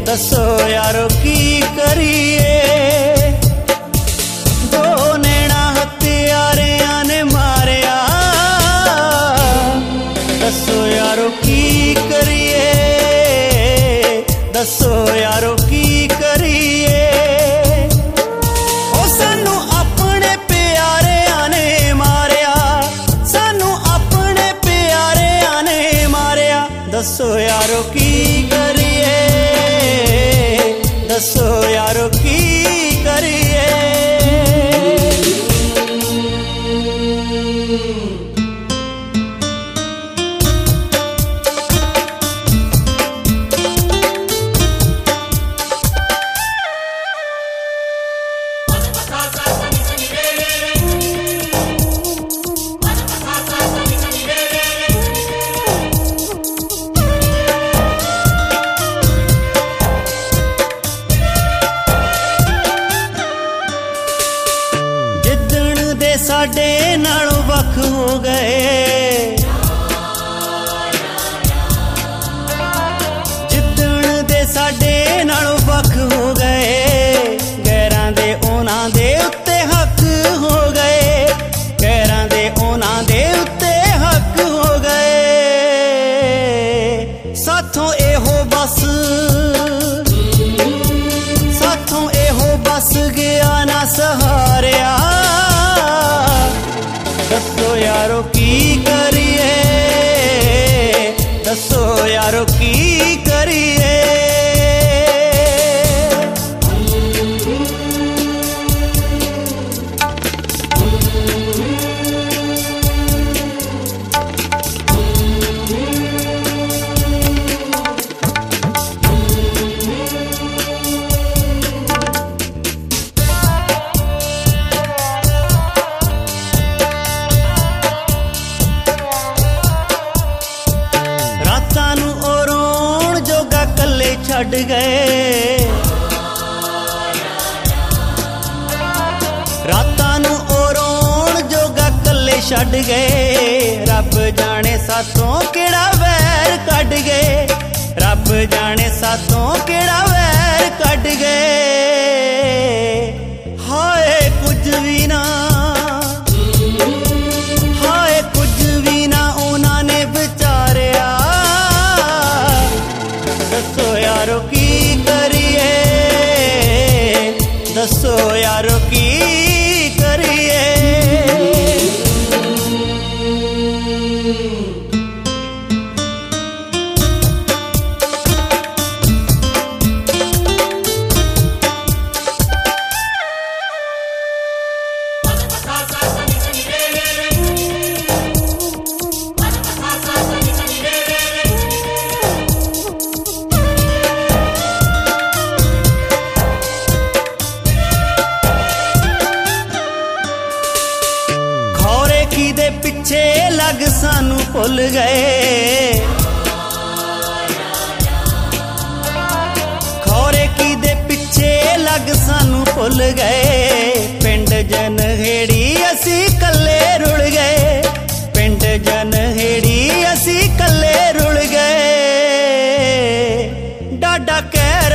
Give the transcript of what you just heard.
दसो यारो की करिए। दो नैना हत्यारियां ने मारिया, दसो यारो की करिए, दसो यारो की करिए। ओ सानू अपने प्यारियां ने मारिया, सानू अपने प्यारियां ने मारिया, दसो यारो की करिए, दसो यारो की करिए। साडे नालों वख हो गए, जिद्दण दे साडे नालों वख हो गए, गैरां दे उन्हां दे उत्ते हक हो गए, गैरां दे उन्हां दे उत्ते हक हो गए। साथों एहो बस, साथों एहो बस गया ना सहारिया, दसो यारो की करिए, दसो यारो की करिए। छड़ गए रातां नूं ओ रोण जोगा कल्ले छड़ गए, रब जाने सातों केड़ा वैर कढ गए, रब जाने सातों केड़ा वैर कढ गए। हाय कुछ भी ना, हाय कुछ भी ना उन्हां ने विचारिया, दसो यारो की करिए, दसो यारो की करिए। दे पिछे लग सानू भुल गए, खौरे की दे पिछे लग सानू भुल गए, पिंड जनहेड़ी असी कल्ले रुल गए, पिंड जनहेड़ी असी कल्ले रुल गए। डाडा कह